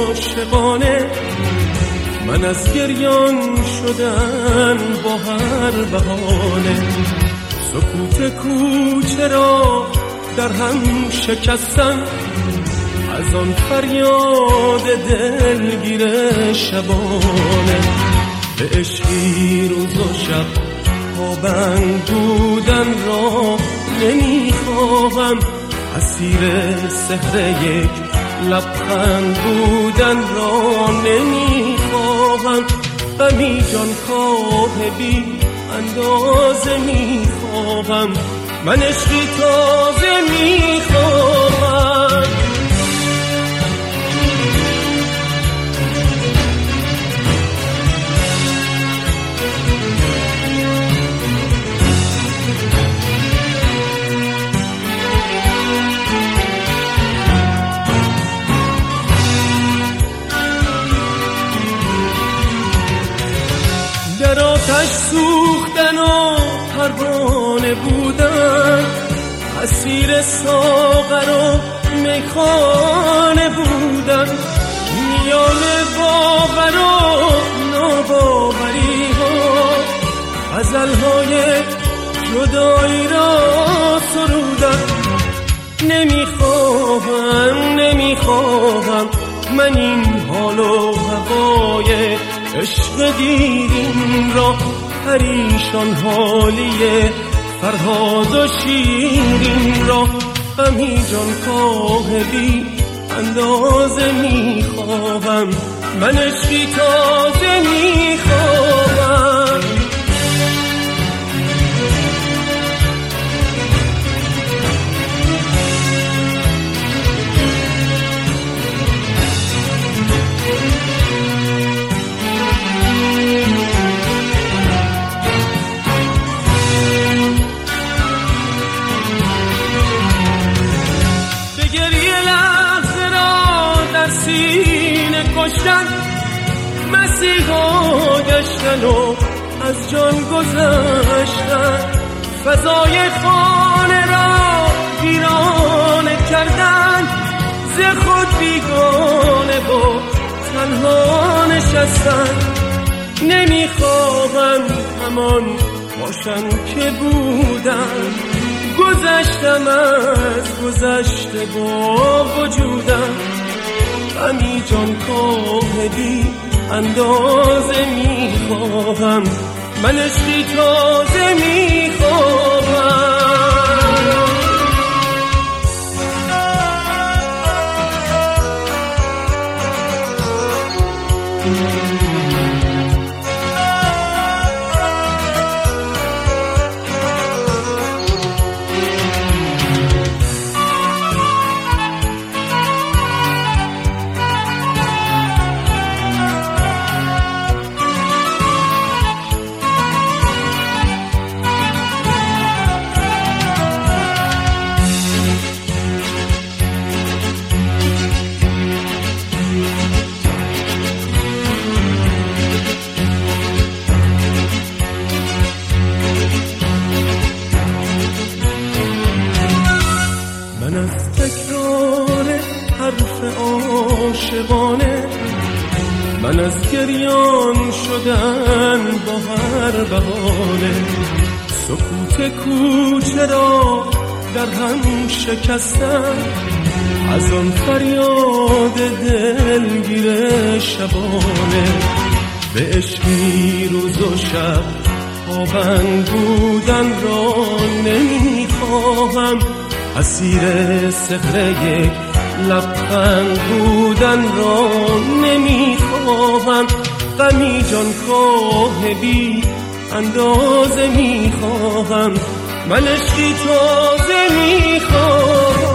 عاشقانه، من از گریان شدن با هر بهانه. سکوت کوچه را در هم شکستن، از آن فریاد دلگیر شبانه. به عشقی روز و شب پابند بودن را نمیخواهم، اسیر سحر یک لبخند بودن را نمیخواهم. غمی جان کاه بی اندازه میخواهم، من عشقی تازه میخواهم. در آتش سوختن و پروانه بودن، اسیر ساغر و میخانه بودن. میان باور و ناباوری ها غزل‌های جدایی را سرودن. نمیخواهم من این حال و هوای عشق دیرین را، پریشان حالی فرهاد و شیرین را. غمی جان کاه بی اندازه میخواهم، من عشقی تازه میخواهم. سینه کشتن، مسیحا گشتن و از جان گذشتن. فضای خانه را ویرانه کردن، ز خود بیگانه و تنها نشستن. نمیخواهم همان باشم که بودم، گذشتم از گذشته با وجودم. غمی جان کاه بی اندازه میخواهم، من عشقی تازه میخواهم. من از تکرار حرف عاشقانه، من از گریان شدن با هر بهانه. سکوت کوچه را در هم شکستن، از آن فریاد دلگیر شبانه. به عشقی روز و شب پابند بودن را نمیخواهم، اسیر سحر یک لبخند بودن را نمیخواهم. غمی جان کاه بی اندازه میخواهم، من عشقی تازه میخواهم.